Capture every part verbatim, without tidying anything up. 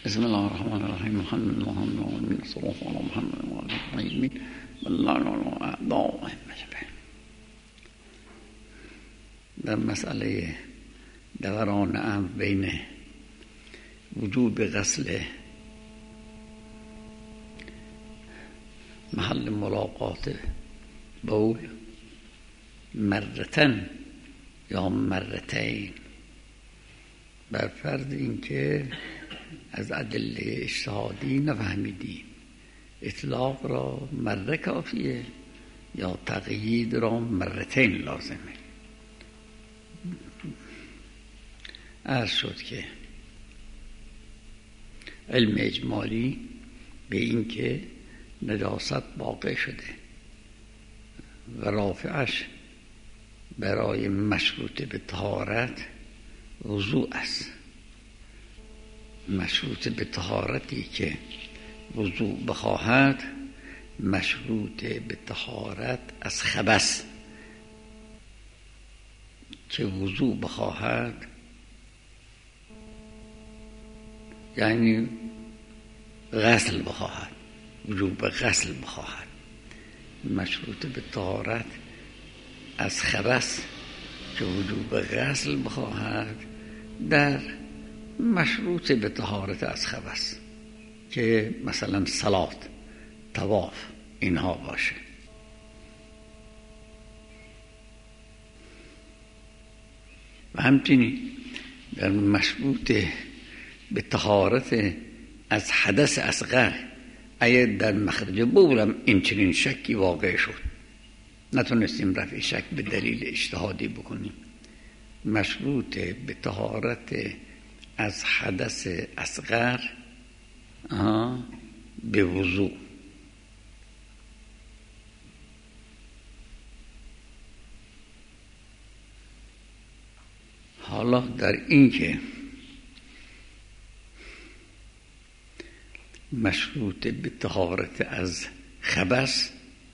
بسم الله الرحمن الرحیم. محمد محمد صلی الله علیه محمد و آله الطیبین والله اعضاء. در مسئله دوران امر بین وجوب غسل محل ملاقات بول مرتن یا مرتین، بر فرض اینکه از ادله اجتهادی نفهمیدیم اطلاق را مره کافیه یا تقیید را مرتین لازمه. عرض شد که علم اجمالی به این که نجاست واقع شده و رافعش برای مشروط به طهارت وضوء است. مشروط به طهارتی که وضوء بخواهد مشروط به طهارت از خبث که وضوء بخواهد، یعنی غسل بخواهد، وجوب غسل بخواهد. مشروط به طهارت از خبث که وجوب غسل بخواهد در مشروط به طهارت از خبث که مثلا صلات، طواف، اینها باشه. و همچنین در مشروط به طهارت از حدث اصغر، اگر در مخرج بولم این چنین شکی واقع شد نتونستیم رفع شک به دلیل اجتهادی بکنیم، مشروط به طهارت از حدث اصغر به وضوء. حالا در این که مشروط به طهارت از خبث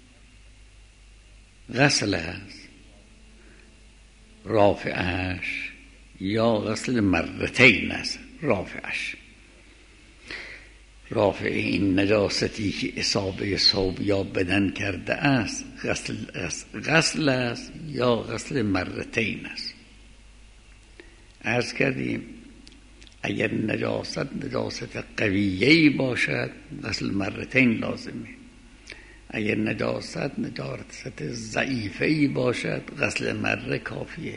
غسل است، رافعش یا غسل مرتین است. رافعش رافع این نجاستی که اصابه ثوب یا بدن کرده است غسل, غسل است یا غسل مرتین است. عرض کردیم اگر نجاست نجاست قویه‌ای باشد غسل مرتین لازمه، اگر نجاست نجاست ضعیفه‌ای باشد غسل مره کافیه.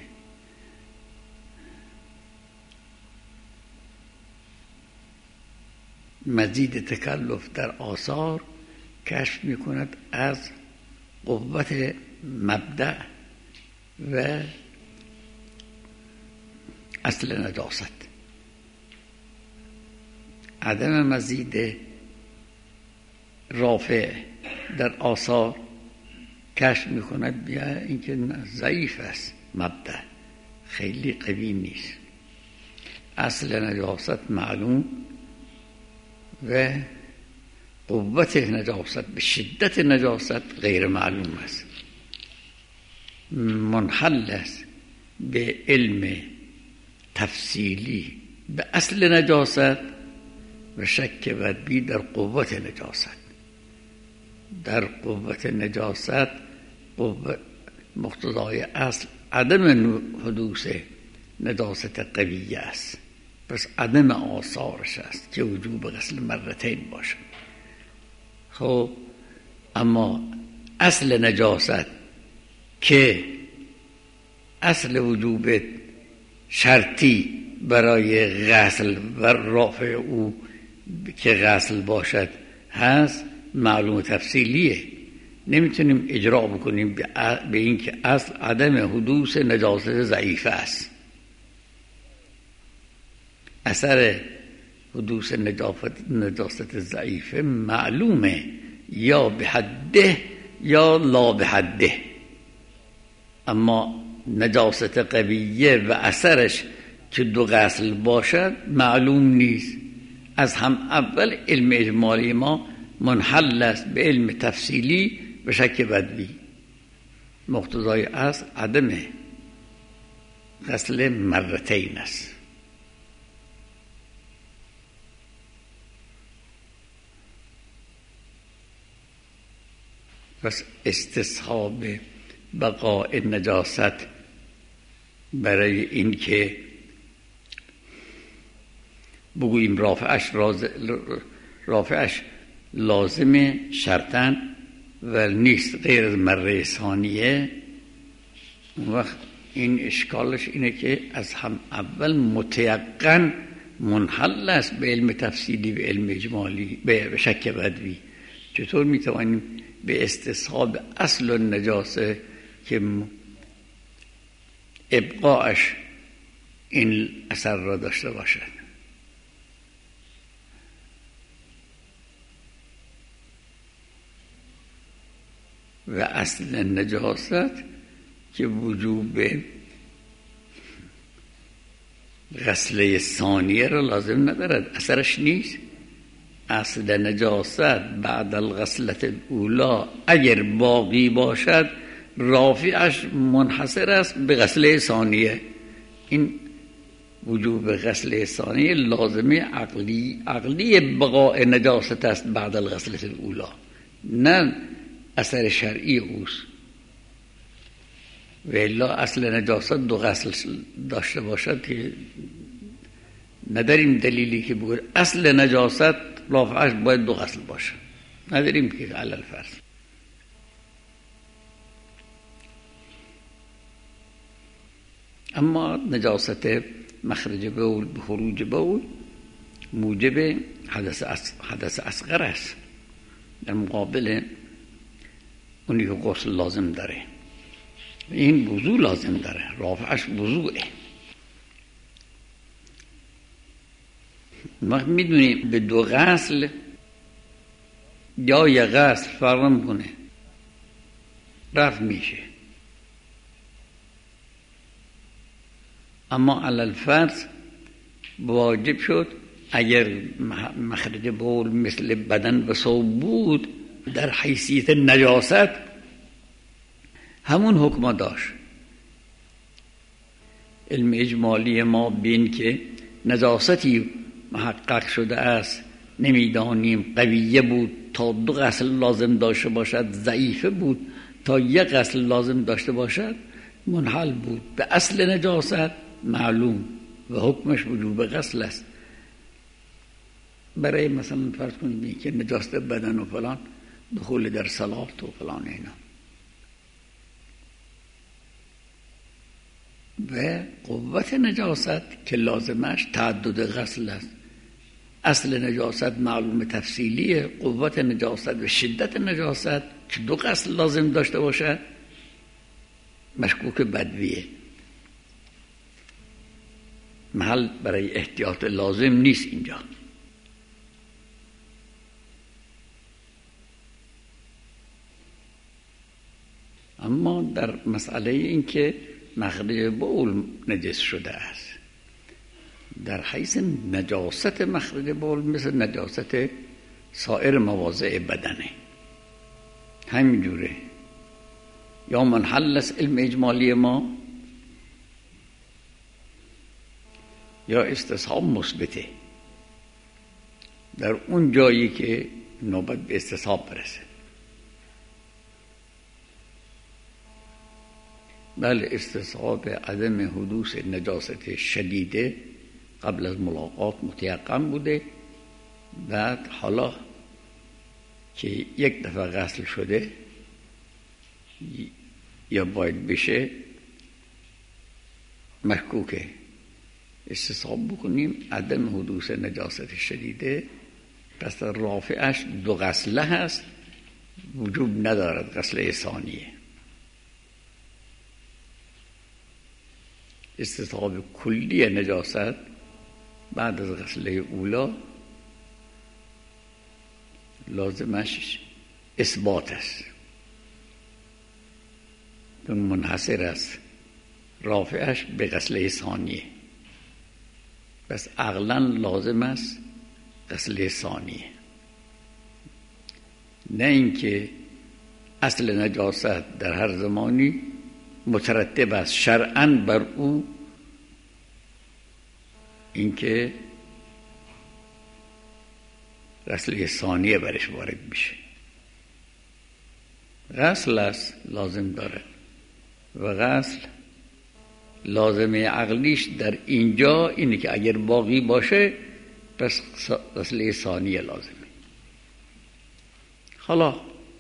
مزید تکلف در آثار کشف می کند از قوت مبدأ و اصل نجاست. عدم مزید رافع در آثار کشف می کند بیا اینکه ضعیف است، مبدأ خیلی قوی نیست. اصل نجاست معلوم و قوت نجاست به شدت نجاست غیر معلوم است. منحل است به علم تفصیلی به اصل نجاست و شک بدبی در قوت نجاست. در قوت نجاست قوت مقتضای اصل عدم حدوث نجاست قویه است، پس عدم آثارش است که وجوب غسل مرتین باشد. خب اما اصل نجاست که اصل وجوب شرطی برای غسل و رافع او که غسل باشد هست معلوم تفصیلیه. نمیتونیم اجرا بکنیم به این که اصل عدم حدوث نجاست ضعیفه است. اثر حدوث نجاست ضعیفه معلومه یا به حده یا لا به حده، اما نجاست قویه و اثرش که دو غسل باشد معلوم نیست. از هم اول علم اجمالی ما منحل است به علم تفصیلی و شک بدوی. مقتضای اصل عدم غسل مرتین است. پس استصحاب بقاء نجاست برای این که بگوییم رافعش راز رافعش لازم شرطاً و نیست غیر از مره ثانیه، اون وقت این اشکالش اینه که از هم اول متیقن منحل است به علم تفصیلی و علم اجمالی به شک بدوی. چطور میتوانیم به استصحاب اصل و نجاسه که ابقاش این اثر را داشته باشد؟ و اصل نجاست که وجوب غسله ثانیه را لازم ندارد، اثرش نیست. اصل نجاست بعد الغسلت الاولا اگر باقی باشد رافعش منحصر است به غسله ثانیه. این وجوب غسله ثانیه لازمه عقلی عقلی بقاء نجاست است بعد الغسلت الاولا، نه اثر شرعی اوست. و الا اصل نجاست دو غسل داشته باشد که نداریم دلیلی که بگوید اصل نجاست رافعش باید دو غسل باشه، نداریم که علل فرض. اما نجاست مخرج بول به خروج بول موجب حدث حدث اصغر است، در مقابل اونی که غسل لازم داره. این وضو لازم داره، رافعش وضوعه. ما میدونیم به دو غسل یا یک غسل فرق میکنه، رفع میشه. اما علل فرض واجب شد اگر مخرج بول مثل بدن و ثوب بود در حیثیت نجاست همون حکم داشت. علم اجمالی ما بین که نجاستی محقق شده است نمیدانیم قویه بود تا دو غسل لازم داشته باشد، ضعیفه بود تا یک غسل لازم داشته باشد، منحل بود به اصل نجاست معلوم و حکمش وجوب غسل است. برای مثلا فرض کنید که نجاست بدن و فلان، دخول در صلات و فلان اینا، و قوت نجاست که لازمش تعدد غسل است. اصل نجاست معلوم تفصیلیه، قوت نجاست و شدت نجاست که دو غسل لازم داشته باشد مشکوک بدویه. محل برای احتیاط لازم نیست اینجا. اما در مسئله این که مخرج بول نجس شده است، در حیث نجاست مخرج بول مثل نجاست سایر مواضع بدنه، همینجوره. یا منحل است علم اجمالی ما، یا استصحاب مثبته در اون جایی که نوبت به استصحاب برسه. بله، استصحاب عدم حدوث نجاست شدیده قبل از ملاقات متیقن بوده، بعد حالا که یک دفعه غسل شده یا باید بشه مشکوکه استصحاب بکنیم عدم حدوث نجاست شدیده. پس رافعش دو غسله هست، وجوب ندارد غسله ثانیه. استصحاب کلی نجاست بعد از غسله اولا لازمش اثبات است، چون منحصر است رافعش به غسله ثانیه. بس عقلا لازم است غسله ثانیه، نه اینکه اصل نجاست در هر زمانی مترتب است شرعاً بر او اینکه غسله ثانیه برش وارد میشه. غسل است لازم داره و غسل لازمه عقلیش در اینجا اینه که اگر باقی باشه پس غسل ثانیه لازمه. حالا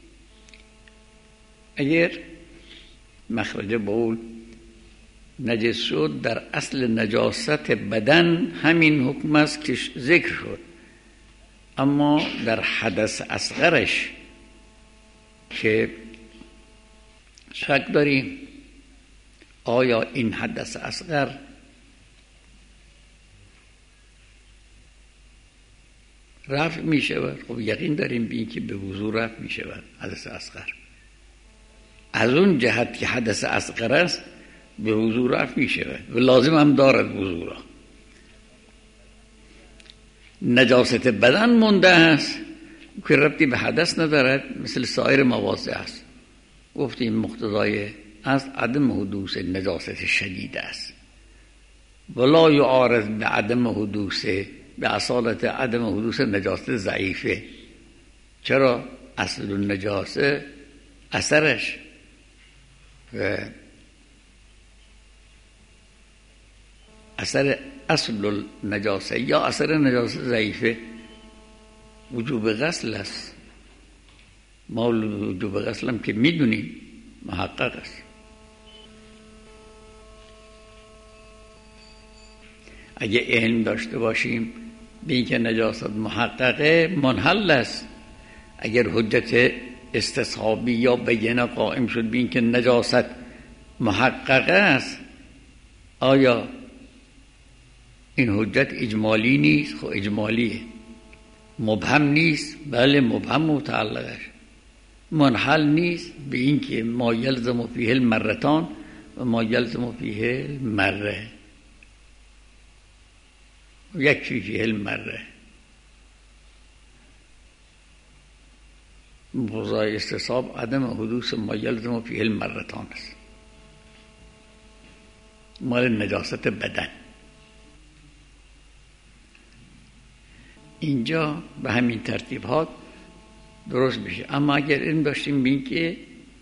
اگر مخرج بول نجس شد، در اصل نجاست بدن همین حکم است که ذکر شد، اما در حدث اصغرش که شک داریم آیا این حدث اصغر رفع می شود؟ خب یقین داریم به این که به وضو رفع می شود حدث اصغر. از اون جهت که حدث اصغر است به وضو رفع می شود و لازم هم دارد وضو را. نجاست بدن مونده است که ربطی به حدث ندارد، مثل سایر مواضع است. گفتیم مقتضای از عدم حدوث نجاست شدید است، ولا یعارض به عدم حدوث به اصالت عدم حدوث نجاست ضعیفه. چرا؟ اصل النجاسه اثرش و اثر اصل النجاسه یا اثر نجاست ضعیفه وجوب غسل است. ما وجوب غسل هم که میدونیم محقق است. اگه علم داشته باشیم به اینکه نجاست محققه منحل است، اگر حجت استصحابی یا بینه قائم شد به اینکه نجاست محققه است، آیا این حجت اجمالی نیست؟ خب اجمالیه. مبهم نیست؟ بله مبهم متعلقش. منحل نیست به اینکه ما یلزم فیه المرتان و ما یلزم فیه المره، یکفی فیه المره. مقتضای استصحاب عدم حدوث ما یلزم فیه المرتان است، مال نجاست بدن. اینجا به همین ترتیبات درست میشه. اما اگر این داشتیم بین که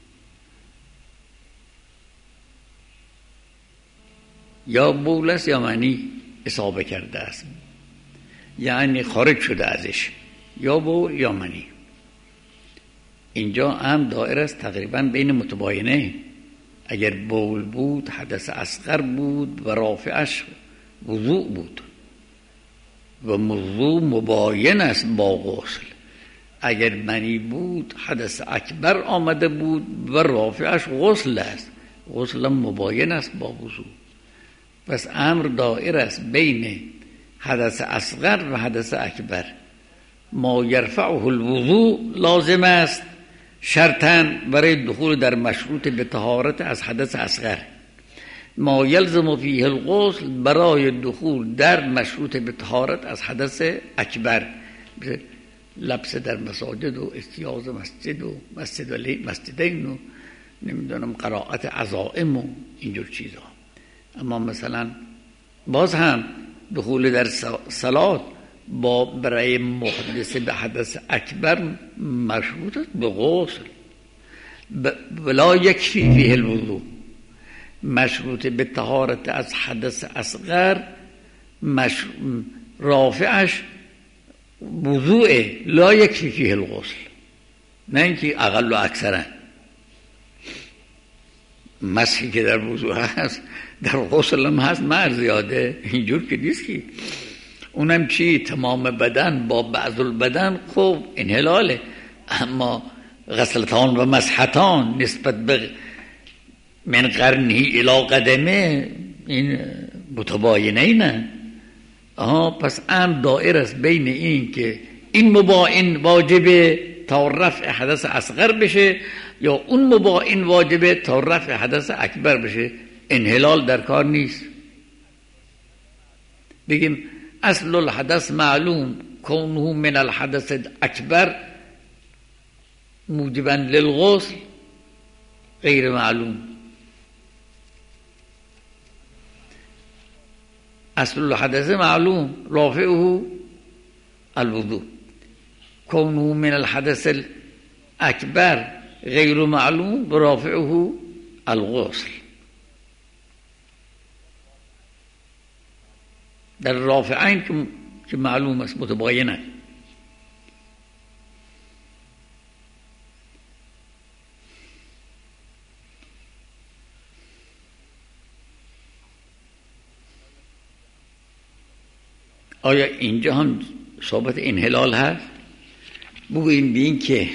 یا بول است یا منی اصابه کرده است، یعنی خارج شده ازش، یا بول یا منی، اینجا هم دائره است تقریبا بین متباینه. اگر بول بود حدث اصغر بود و رافعش وضوء بود و وضوء مباین است با غسل. اگر منی بود حدث اکبر آمده بود و رافعش غسل است، غسل مباین است با وضوء. پس امر دائر است بین حدث اصغر و حدث اکبر. ما یرفعه الوضوء لازم است شرطاً برای دخول در مشروط به طهارت از حدث اصغر، ما یلزم فیه الغسل برای دخول در مشروط به طهارت از حدث اکبر، لبس در مساجد و استیاز مسجد و مسجد ولی مسجدین و نمیدونم قرائت عزائم و اینجور چیزها. اما مثلا باز هم دخول در صلات با برای محدث به حدث اکبر مشروط است به غسل، ولا یکفی فیه الوضوء. مشروط به طهارت از حدث اصغر مش... رافعش وضوء، لا یکفی فیه الغسل، نه اینکه اقل و اکثرا. مسحی که در وضوء هست در غسل هم هست مر زیاده، اینجور که نیست که اونم چی تمام بدن با بعض البدن خب انحلاله، اما غسلتان و مسحتان نسبت به من قرنی الی قدمه این متباینه اینه. آها پس ام دائر است بین این که این مباین واجبه تا رفع حدث اصغر بشه یا اون مباین واجبه تا رفع حدث اکبر بشه. انحلال در کار نیست. بگیم اصل الحدث معلوم کونه من الحدث اکبر موجبا للغسل غیر معلوم. اصل الحدث معلوم رافعه الوضوء، کونه من الحدث الاکبر غیر معلوم رافعه الغسل. در رافعین که معلوم است متباینه. آیا اینجا هم صحبت انحلال هست؟ بگوییم بین که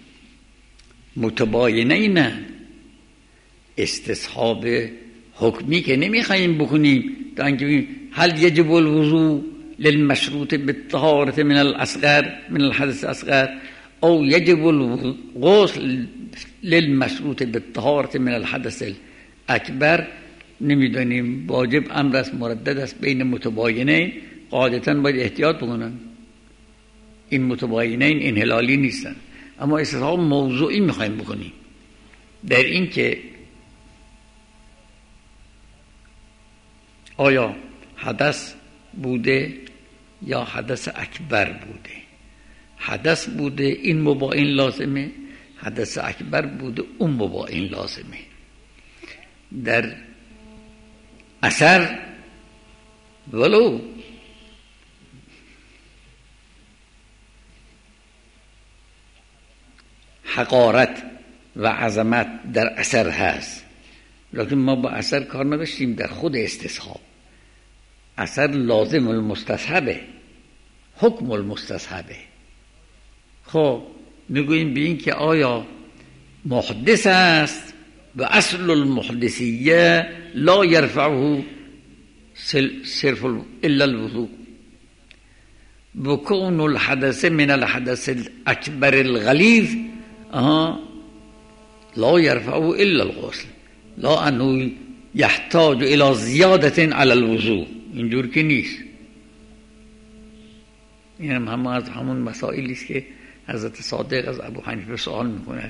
متباینه نه، استصحاب حکمی که نمیخواییم بکنیم تا اینکه هل یجب الوضوء للمشروط بالطهارة من الاصغر من الحدث الاصغر او یجب الغسل للمشروط بالطهارة من الحدث الاکبر. نمیدونیم، واجب امر است، مردد است بین متباینین، قاعدتاً باید احتیاط بکنن. این متباینین انحلالی نیستن، اما استصحاب موضوعی میخوایم بکنیم در این که آیا حدث بوده یا حدث اکبر بوده. حدث بوده این مباین لازمه، حدث اکبر بوده اون مباین لازمه. در اثر ولو حقارت و عظمت در اثر هست، لیکن ما با اثر کار نداشتیم. در خود استصحاب اثر لازم المستصحبه، حکم المستصحبه. خب میگوییم به این که آیا محدث است و اصل المحدثیه لا یرفعه صرف الا الوضوء بكون الحدث من الحدث الاکبر الغلیظ آها لا يرفعه الا الغسل لا انه يحتاج الى زیادة على الوضوء. اینجور که نیست. این هم, هم از همون مسائلی است که حضرت صادق از ابو حنیفه سوال میکنه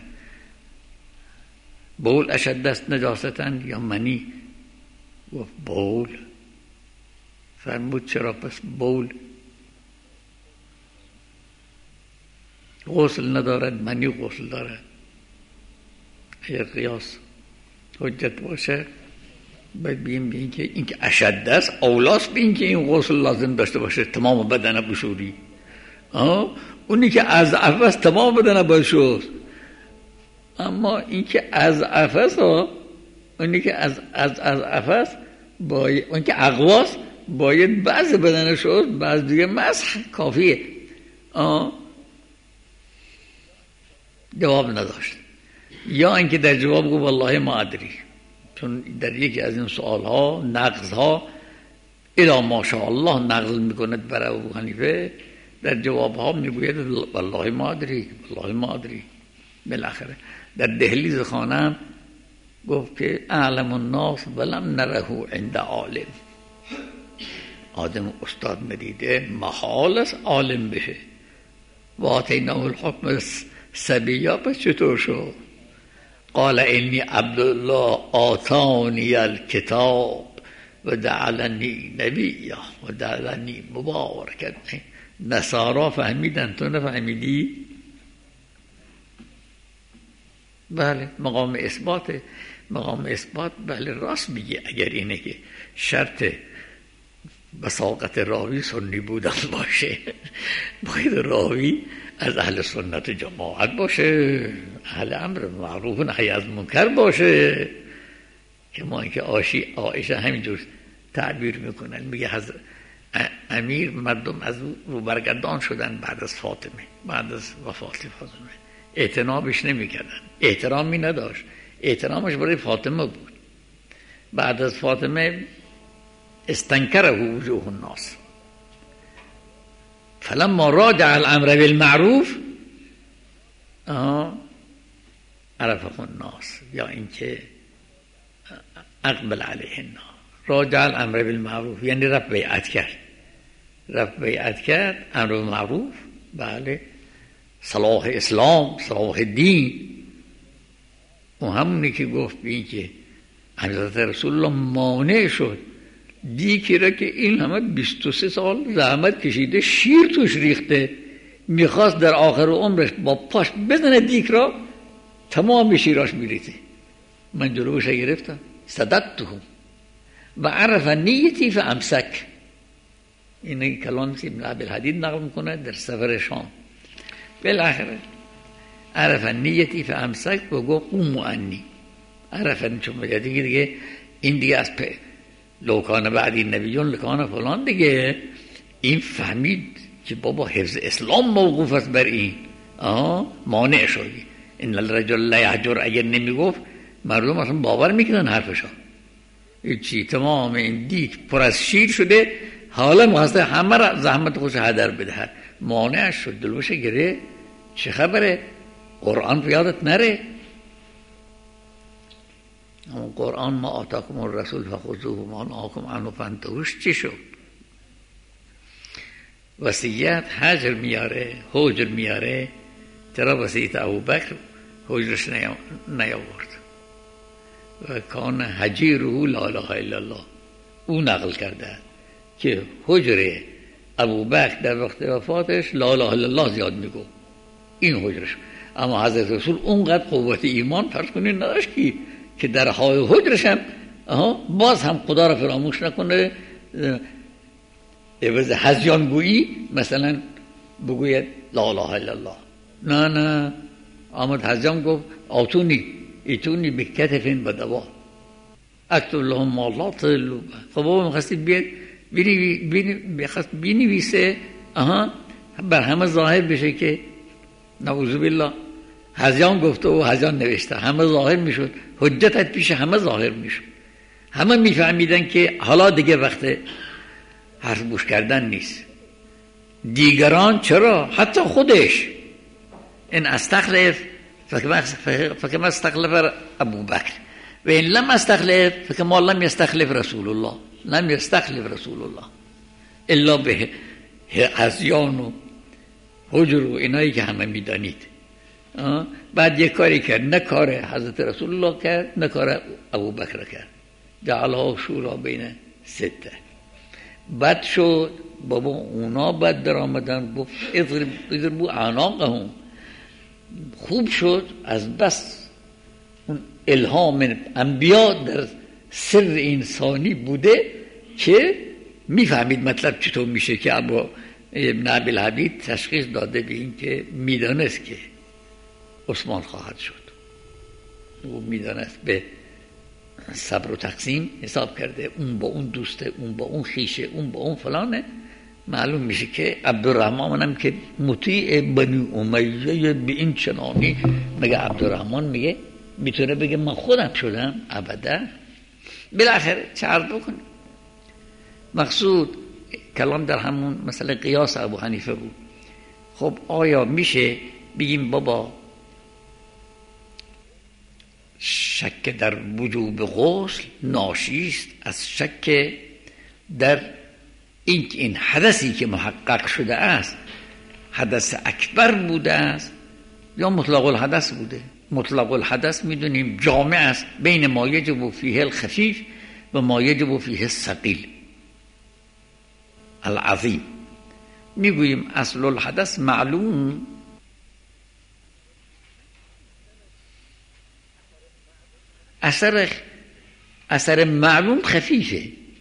بول اشد است نجاستن یا منی؟ گفت بول. فرمود چرا پس بول غسل ندارد، منی غسل دارد؟ اگر قیاس حجت باشه باید بگیم به این که این که اشد است اولاست به این که این غسل لازم داشته باشه تمام بدن بشوری. اونی که از عفس تمام بدن بشور، اما این که از عفس ها اونی که از از از عفس باید اون که اقواس باید بعض بدن شد، بعض دیگه مسح کافیه. آه جواب نداشت، یا اینکه در جواب گفت والله ما ادری، چون در یکی از این سوال ها نقض ها الا ماشاءالله نقض میکند برای ابو حنیفه، در جواب ها میگوید والله ما ادری والله ما ادری. بالاخره در دهلیز خانم گفت که اعلم الناس ولم نره عند عالم. آدم استاد ندیده محال است عالم بشه. و آتیناه الحکم سبیا، پس چطور شد؟ قال انی عبدالله آتانی الکتاب و جعلنی نبیا و جعلنی مبارکا. نصارا فهمیدن، تو نفهمیدی؟ بله مقام اثبات، مقام اثبات بله راست میگه. اگر اینه که شرط بساقت راوی سنی بودن باشه باید راوی از اهل سنت جماعت باشه، اهل امر معروف نهی از منکر باشه. که ما اینکه آشی عایشه همینجور تعبیر میکنن، میگه حضرت امیر مردم از رو برگردان شدن بعد از فاطمه، بعد از وفات فاطمه اعتنابش نمیکردن، احترامی نداشت، احترامش برای فاطمه بود. بعد از فاطمه استنکره وجوه الناس، فلما راجع الامر بالمعروف عرفه الناس، یا اینکه اقبل علیه الناس. راجع الامر بالمعروف یعنی رفت بیعت کرد، رفت بیعت کرد امر بالمعروف، بله صلاح اسلام، صلاح دین. و همونی که گفت بین که حضرت رسول الله مانع شد دیکی را که این همه بیست و سه سال زحمت کشیده، شیر توش ریخته، میخواست در آخر عمرش با پاش بزنه دیک را، تمام شیراش میریزه. من جلوش گرفتم صددتهم و عرف نیتی فامسک. این کلام که ابن عبدالحدید نقل میکنه در سفر شام. بالاخره عرف نیتی فامسک و گفت قوموا عنی. عرف چون بگه دیگه, دیگه این دیگه از لوکان بعدی نبیون لکان فلان دیگه این فهمید که بابا حفظ اسلام موقوف است بر این. آه مانع شدی. این الرجل لا یهجر اگر نمیگفت مردم اصلا باور میکنن حرفشا. چی تمام این دیگ پر از شیر شده، حالا میخواسته همه را زحمت خودش هدر بده. مانع شد، دلوش گره. چه خبره؟ قرآن پیادت نره. اما قرآن ما آتاکم الرسول فخذوه و ما نهاکم عنه فانتهوش چی شد؟ وصیت هجر میاره، هجر میاره. چرا وصیت ابوبکر هجرش نیاورد؟ و کان هجیره لا اله الا الله. او نقل کرده که هجر ابوبکر در وقت وفاتش لا اله الا الله زیاد میگو، این هجرش. اما حضرت رسول اونقدر قوت ایمان فرض کنید نداشت که که در حال هجرش هم باز هم خدا را فراموش نکنه. عوض هذیان گویی مثلا بگوید لا اله الا الله. نه نه آمد هذیان گفت آتونی ایتونی به کتفین بدوا اکتب لهم ما لا تضلوا. خب بابا میخواستید بیاد بینویسه آها بر همه ظاهر بشه که نعوذ بالله هذیان گفته و هذیان نوشته، همه ظاهر میشد، حجتت پیش همه ظاهر میشد، همه میفهمیدن که حالا دیگه وقت حرف گوش کردن نیست. دیگران چرا؟ حتی خودش این استخلف فکما استخلف ابو بکر و این لم استخلف فکما لم یستخلف رسول الله. لم یستخلف رسول الله الا به هذیان و هجر و اینایی که همه میدانید. بعد یک کاری کرد، نه کار حضرت رسول الله کرد نه کار ابو بکر کرد. جعلها شورا بین سته. بد شد بابا اونا بد در آمدن گفت اضربوا اعناقهم. خوب شد از بس اون الهام انبیا در سر انسانی بوده که میفهمید مطلب چطور میشه که ابو ابن عبدالحدید تشخیص داده به این که میدانست که عثمان خواهد شد. او میدانست به صبر و تقسیم حساب کرده، اون با اون دوسته، اون با اون خیشه، اون با اون فلانه. معلوم میشه که عبدالرحمن هم که مطیع بنی امیه به این چنانی، مگه عبدالرحمن میگه میتونه بگه من خودم شدم؟ ابدا. بالاخره چه عرض بکنیم؟ مقصود کلام در همون مثلا قیاس ابو حنیفه بود. خب آیا میشه بگیم بابا شک در وجوب غسل ناشیست از شک در این این حدثی که محقق شده است حدث اکبر بوده است یا مطلق الحدث بوده؟ مطلق الحدث میدونیم جامع است بین ما یجب فیه الخفیف و ما یجب فیه الثقیل العظیم. میگوییم اصل الحدث معلوم، اثر اثر معلوم خفیفه.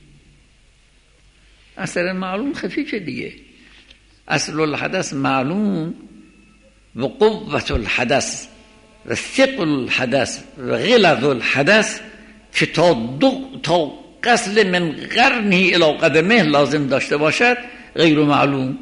اثر معلوم خفیفه دیگه. اصل الحدث معلوم و قوت الحدث و ثقل الحدث و غلظ الحدث که تا دو تا غسل من قرنه الی قدمه لازم داشته باشد غیر معلوم.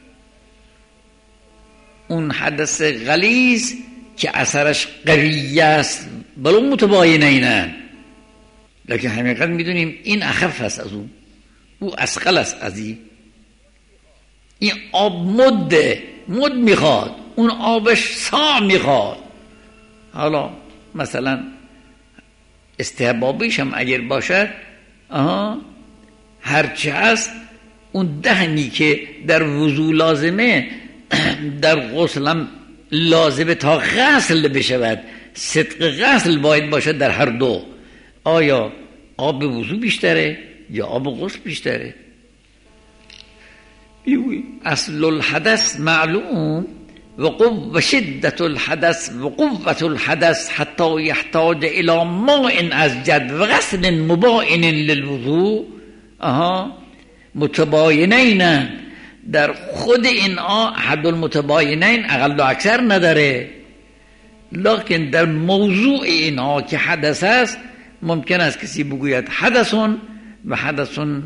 اون حدث غلیظ که اثرش قوی است بلو متباین اینن، لیکن حقیقت میدونیم این اخف است از اون، او اسقل است از این. این آب مده مد میخواد، اون آبش سا میخواد. حالا مثلا استحبابیش هم اگر باشد آها هرچه هست اون دهنی که در وضو لازمه در غسل هم لازمه تا غسل بشود. صدق غسل باید باشد در هر دو. آیا آب وضو بیشتره یا آب غسل بیشتره؟ اصل الحدث معلوم و قوة شدة الحدث و قوة الحدث حتى يحتاج الى ماء ازجد و غسل مباین للوضوء آها متباینین. در خود این آ حد المتباینین اقل و اکثر نداره، لکن در موضوع اینها که حدث است ممکن است کسی بگوید حدثون و حدثون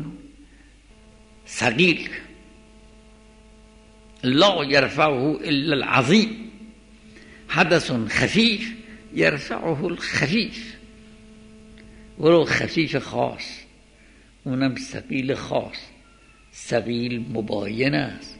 ثقیل لا يرفعه الا العظیم، حدث خفیف یرفعه الخفیف، ولو خفیف خاص اونم ثقیل خاص، ثقیل مباین است.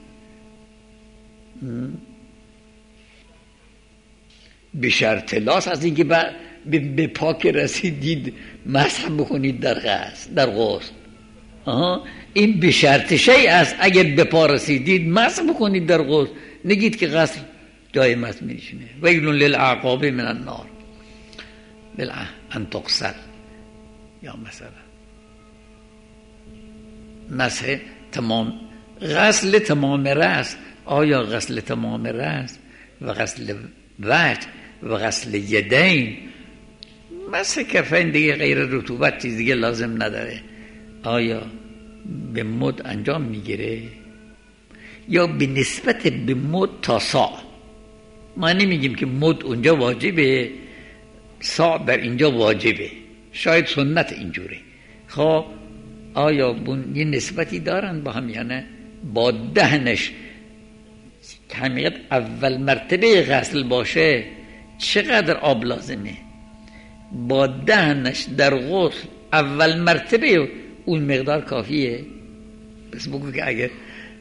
به شرط لاس از اینکه به پاک رسیدید مسح بکنید در غسل در غسل. آها این به شرط شیء است، اگر به پا رسیدید مسح بکنید در غسل، نگید که غسل جای مسح میشینه. ویل للعقاب من النار بلع ان تغسل. یا مثلا مسح تمام غسل تمام رأس، آیا غسل تمام رأس و غسل وجه و غسل یدین مسح کفین دیگه غیر رطوبت چیز دیگه لازم نداره، آیا به مد انجام میگیره یا به نسبت به مد تا ساع؟ ما نمیگیم که مد اونجا واجبه ساع بر اینجا واجبه، شاید سنت اینجوره. خب آیا بون یه نسبتی دارن با هم یا نه؟ با دهنش کمیت اول مرتبه غسل باشه چقدر آب لازمه؟ با دهنش در غسل اول مرتبه اون مقدار کافیه؟ بس بگو که اگر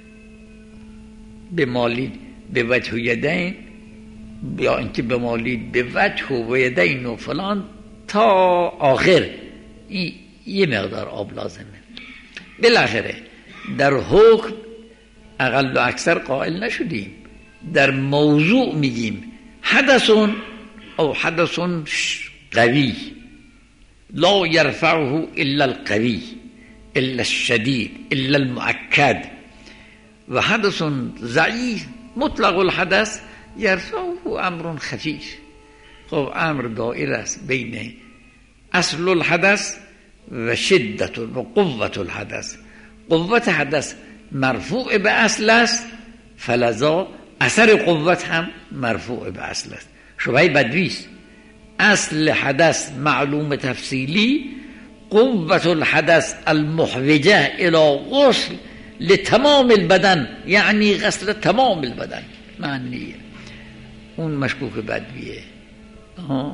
بمالید به وجه و یدین یا اینکه بمالید به وجه و یدین و فلان تا آخر این یه مقدار آب لازمه. بالاخره در حکم اقل و اکثر قائل نشدیم، در موضوع میگیم حدثون او حدثون قوی لا يرفعه الا القوی الا الشدید الا المؤکد، و حدث ضعیف مطلق الحدث یرفعه امر خفیف. خب امر دائر است بین اصل الحدث و شدت و قوت الحدث. قوت حدث مرفوع به اصل است، فلذا اثر قوت هم مرفوع به اصل است. شبهه بدویست. اصل حدث معلوم تفصیلی، قوت الحدث المحوجه الى غسل لتمام البدن یعنی غسل تمام البدن معنیه. اون مشکوک بدویه. آها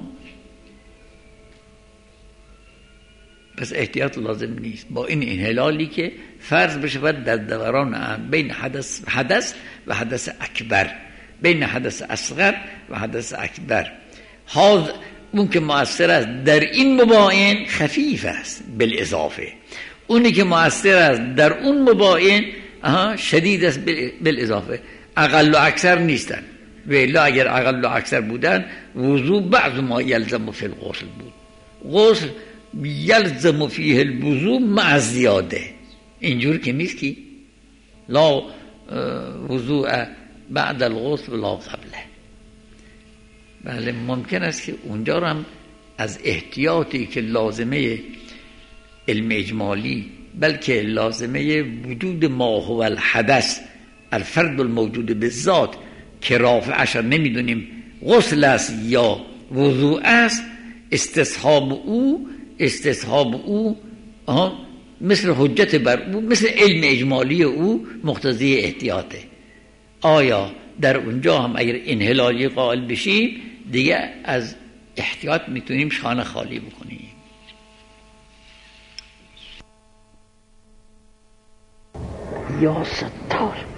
پس احتیاط لازم نیست با این انحلالی که فرض بشه در دوران هم بین حدث حدث و حدث اکبر، بین حدث اصغر و حدث اکبر. حاضر اون که مؤثر است در این مباین خفیف است بالاضافه، اونی که مؤثر است در اون مباین شدید است بالاضافه. اقل و اکثر نیستن، و الا اگر اقل و اکثر بودن وضو بعض ما یلزم فی الغسل بود. غسل یلزم فیه الوضو مع زیاده، اینجور که نیست که لا وضوء بعد الغسل لا قبله. بله ممکن است که اونجا هم از احتیاطی که لازمه علم اجمالی بلکه لازمه وجود ما هو الحدث الفرد الموجود بالذات که رافعش نمیدونیم غسل است یا وضوء است، استصحاب او استصحاب او مثل حجت بر او مثل علم اجمالی او مقتضی احتیاطه. آیا در اونجا هم اگر انحلالی قائل بشیم دیگه از احتیاط میتونیم شانه خالی بکنیم. یا ستار